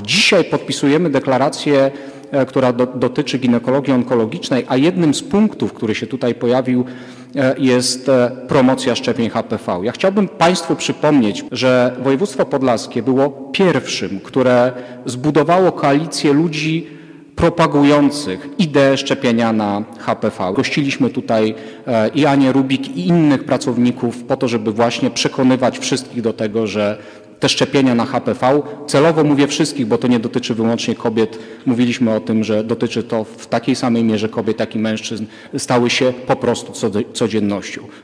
Dzisiaj podpisujemy deklarację, która dotyczy ginekologii onkologicznej, a jednym z punktów, który się tutaj pojawił, jest promocja szczepień HPV. Ja chciałbym Państwu przypomnieć, że województwo podlaskie było pierwszym, które zbudowało koalicję ludzi propagujących ideę szczepienia na HPV. Gościliśmy tutaj i Anię Rubik, i innych pracowników po to, żeby właśnie przekonywać wszystkich do tego, że te szczepienia na HPV, celowo mówię wszystkich, bo to nie dotyczy wyłącznie kobiet, mówiliśmy o tym, że dotyczy to w takiej samej mierze kobiet, jak i mężczyzn, stały się po prostu codziennością.